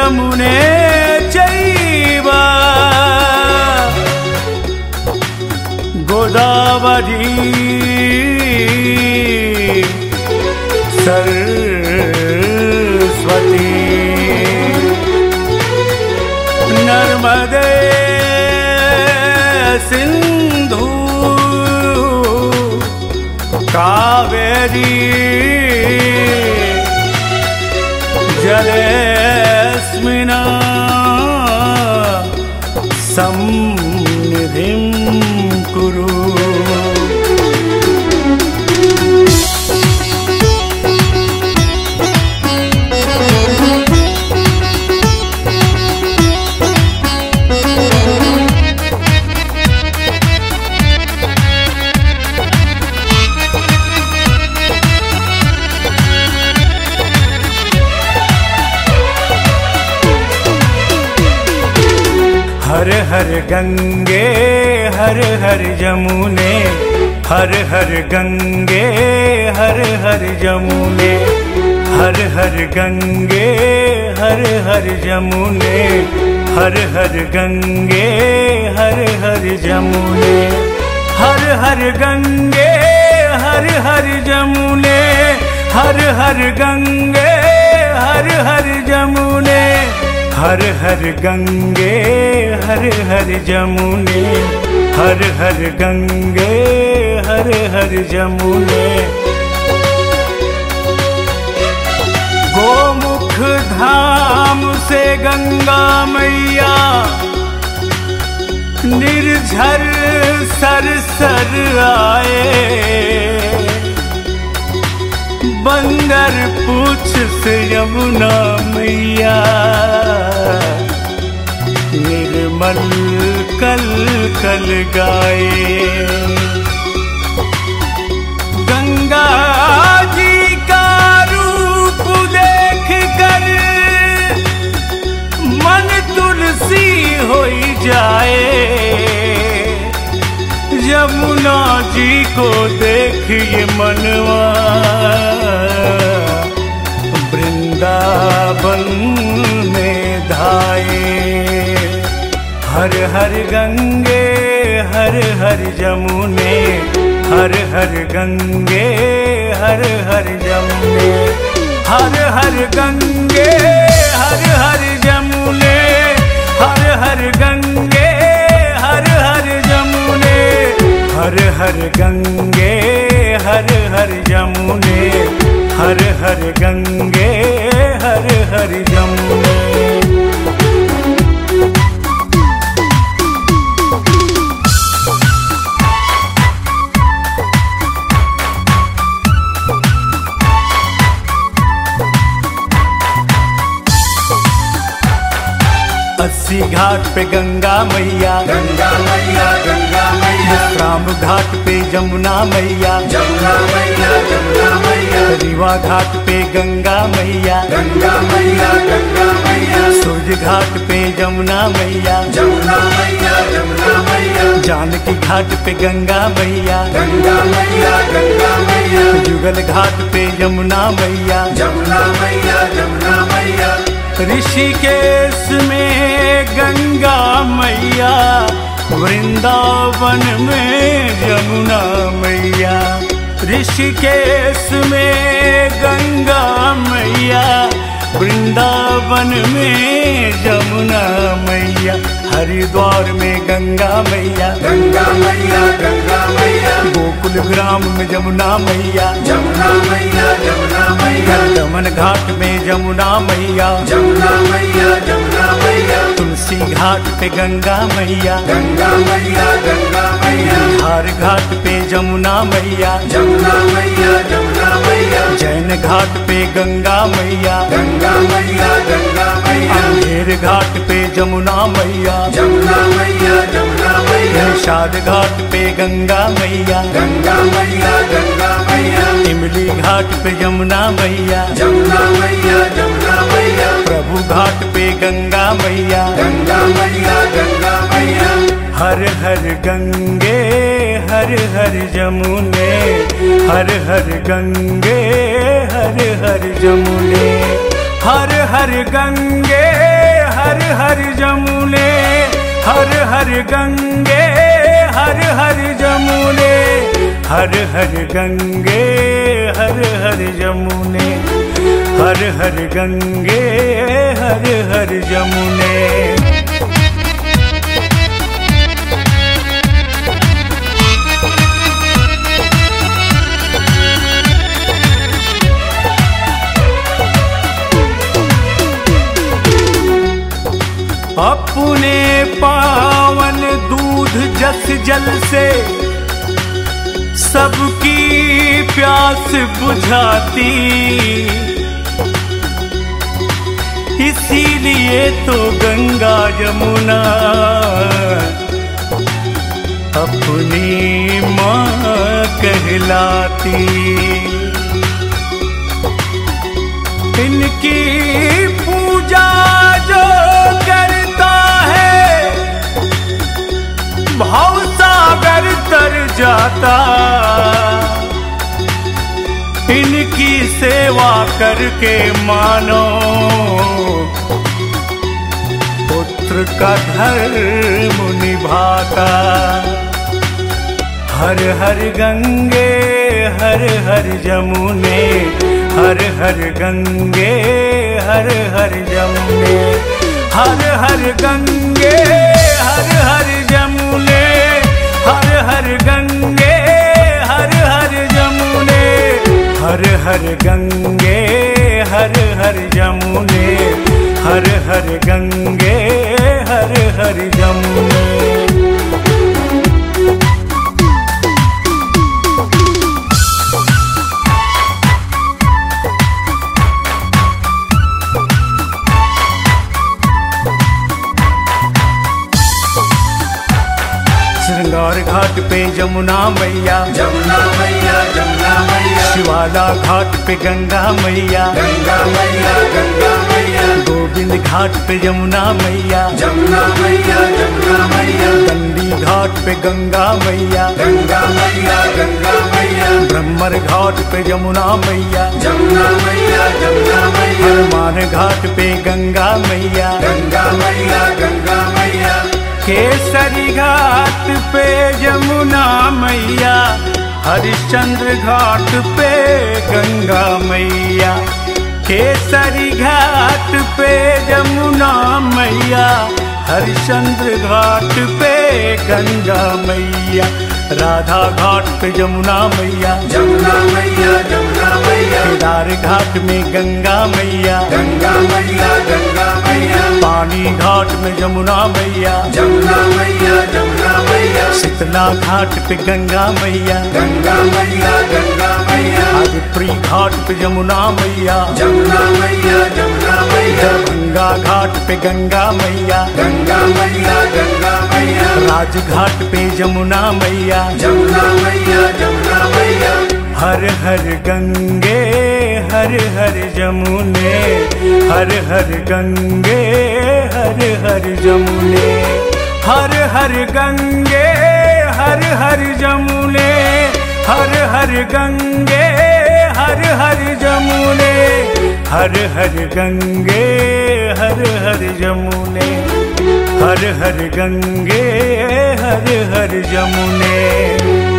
जमुने चैव गोदावरी सरस्वती नर्मदे सिंधु कावेरी जलेस्मिन् सन्निधिं कुरु। हर हर गंगे हर हर जमुने हर हर गंगे हर हर जमुने हर हर गंगे हर हर जमुने हर हर गंगे हर हर जमुने हर हर गंगे हर हर जमुने हर हर गंगे हर हर जमुने हर हर गंगे हर हर जमुने हर हर गंगे हर हर जमुने गोमुख धाम से गंगा मैया निर्झर सरसर आए बंदर पूछ से यमुना मैया निर्मल कल कल गाए। गंगा जी का रूप देख कर मन तुलसी हो जाए यमुना जी को देख ये मनवा वृंदावन में धाए। हर हर गंगे हर हर जमुने हर हर गंगे हर हर जमुने हर हर गंगे हर हर जमुने हर हर गंगे हर हर जमुने हर हर गंगे हर हर जमुने हर हर गंगे हर हर जमुने। अस्सी घाट पे गंगा मैया गंगा मैया गंगा मैया राम घाट पे जमुना मैया जमुना मैया जमुना मैया रीवा घाट पे गंगा मैया गंगा मैया गंगा मैया सूरज घाट पे जमुना मैया जमुना मैया जमुना मैया जानकी घाट पे गंगा मैया गंगा मैया गंगा मैया जुगल घाट पे जमुना मैया जमुना मैया जमुना मैया ऋषिकेश में गंगा मैया वृंदावन में जमुना मैया ऋषिकेश में गंगा मैया वृंदावन में जमुना मैया हरिद्वार में गंगा मैया गंगा मैया गंगा मैया गोकुल ग्राम में जमुना मैया जमुना मैया जमुना मैया दमन घाट में जमुना मैया जमुना मैया जमुना मैया तुलसी घाट पे गंगा मैया गंगा मैया गंगा मैया बिहार घाट पे जमुना मैया जमुना मैया जमुना मैया जैन घाट पे गंगा मैया गंगा मैया गंगा मैया अंधेर घाट पे जमुना मैया जमुना मैया जमुना मैया निषाद घाट पे गंगा मैया गंगा मैया गंगा मैया इमली घाट पे जमुना मैया जमुना मैया जमुना मैया प्रभु घाट पे गंगा मैया गंगा मैया गंगा मैया हर हर गंगे हर हर जमुने हर हर गंगे हर हर जमुने हर हर गंगे हर हर जमुने, हर हर गंगे हर हर जमुने, हर हर गंगे हर हर जमुने, हर हर गंगे हर हर जमुने। अपने पावन दूध जस जल से सबकी प्यास बुझाती, इसीलिए तो गंगा यमुना अपनी माँ कहलाती। इनकी पूजा जो करता है भवसागर तर जाता, इनकी सेवा करके मानो पुत्र का धर्म निभाता। हर हर गंगे हर हर जमुने, हर हर गंगे हर हर जमुने, हर हर गंगे हर हर जमुने, हर हर गंगे हर हर जमुने, हर हर गंगे हर हर जमुने, हर हर गंगे हर हर जमुने। श्रृंगार घाट पे जमुना मैया, जमुना मैया, जमुना मैया, शिवाला घाट पे गंगा मैया, गंगा मैया, गंगा मैया, गोविंद घाट पे जमुना मैया, जमुना मैया, जमुना मैया, दंडी घाट पे गंगा मैया, गंगा मैया, गंगा मैया, ब्रह्मर घाट पे जमुना मैया, जमुना मैया, जमुना मैया, हनुमान घाट पे गंगा मैया, गंगा मैया, गंगा मैया, केसरी घाट पे जमुना मैया, हरिश्चंद्र घाट पे गंगा मैया, केसरी घाट पे जमुना मैया, हरिश्चंद्र घाट पे गंगा मैया, राधा घाट पे जमुना मैया, जमुना मैया, जमुना मैया, केदार घाट में गंगा मैया, गंगा मैया, गंगा मैया, पानी घाट में जमुना मैया, जमुना मैया, जमुना मैया, शीतला घाट पे गंगा मैया, गंगा मैया, गंगा मैया, हरिप्री घाट पे जमुना मैया, जमुना मैया, जमुना मैया, दरभंगा घाट पे गंगा मैया, गंगा मैया, गंगा मैया, राजघाट पे जमुना मैया, जमुना मैया, जमुना मैया, हर हर गंगे हर हर जमुने, हर हर गंगे हर हर जमुने, हर हर गंगे हर हर जमुने, हर हर गंगे हर हर जमुने, हर हर गंगे हर हर जमुने, हर हर गंगे हर हर जमुने।